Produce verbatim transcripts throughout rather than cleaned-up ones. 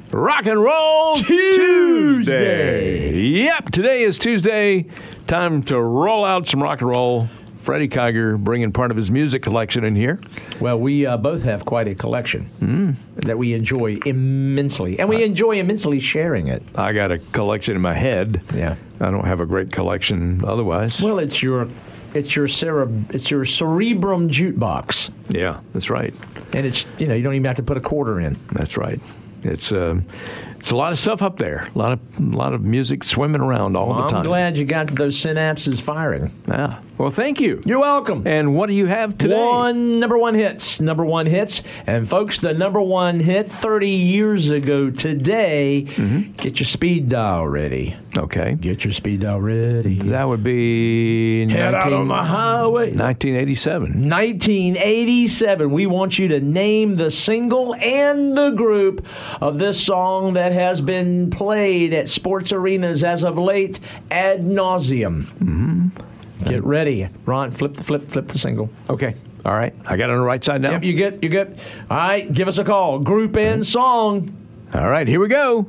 Rock and Roll Tuesday. Yep, today is Tuesday. Time to roll out some rock and roll. Freddie Kiger bringing part of his music collection in here. Well, we uh, both have quite a collection mm. that we enjoy immensely, and we I, enjoy immensely sharing it. I got a collection in my head. Yeah, I don't have a great collection otherwise. Well, it's your, it's your cere- it's your cerebrum jukebox. Yeah, that's right. And it's you know you don't even have to put a quarter in. That's right. It's um, it's a lot of stuff up there. A lot of a lot of music swimming around all well, the time. I'm glad you got those synapses firing. Yeah. Well, thank you. You're welcome. And what do you have today? One number one hits. Number one hits. And folks, the number one hit thirty years ago today. Mm-hmm. Get your speed dial ready. Okay. Get your speed dial ready. That would be Head nineteen, out on the highway. nineteen eighty-seven. nineteen eighty-seven. We want you to name the single and the group of this song that has been played at sports arenas as of late ad nauseum. Mm-hmm. Get ready. Ron, flip the flip, flip the single. Okay. All right. I got it on the right side now. Yep, you get, you get. All right, give us a call. Group and song. All right, here we go.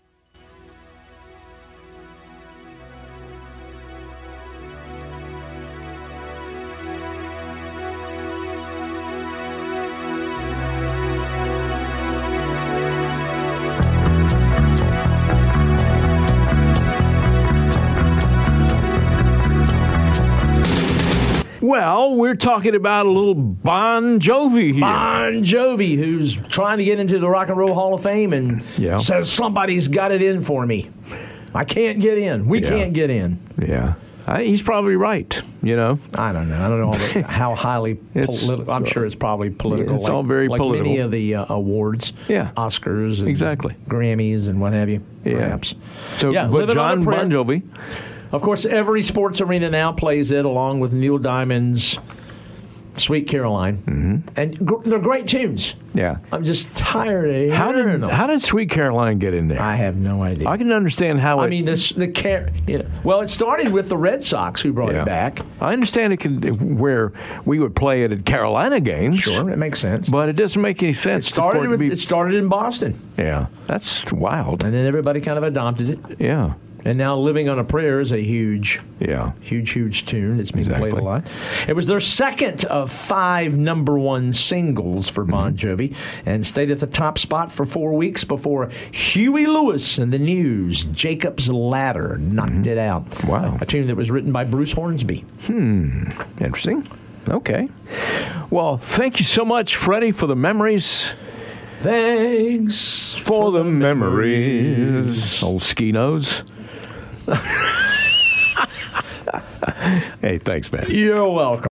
Well, we're talking about a little Bon Jovi here. Bon Jovi, who's trying to get into the Rock and Roll Hall of Fame and yeah. says somebody's got it in for me. I can't get in. We yeah. can't get in. Yeah. I, he's probably right, you know. I don't know. I don't know all the, how highly political. I'm sure it's probably political. Yeah, it's like, all very like political. Like many of the uh, awards, yeah. Oscars, and exactly. Grammys, and what have you, yeah. perhaps. So, yeah, but John Bon Jovi. Of course, every sports arena now plays it, along with Neil Diamond's Sweet Caroline. Mm-hmm. And gr- they're great tunes. Yeah. I'm just tired of how did them. How did Sweet Caroline get in there? I have no idea. I can understand how I it... mean, this, the car- you know, well, it started with the Red Sox, who brought yeah. it back. I understand it can, where we would play it at Carolina games. Sure, it makes sense. But it doesn't make any sense. It started, for it, with, to be... it started in Boston. Yeah, that's wild. And then everybody kind of adopted it. Yeah. And now Living on a Prayer is a huge, yeah, huge, huge tune. It's being exactly. played a lot. It was their second of five number one singles for Bon Jovi and stayed at the top spot for four weeks before Huey Lewis and the News, Jacob's Ladder, knocked mm-hmm. it out. Wow. A tune that was written by Bruce Hornsby. Hmm. Interesting. Okay. Well, thank you so much, Freddie, for the memories. Thanks for, for the, the memories. memories. Old ski nose. Hey, thanks, man. You're welcome.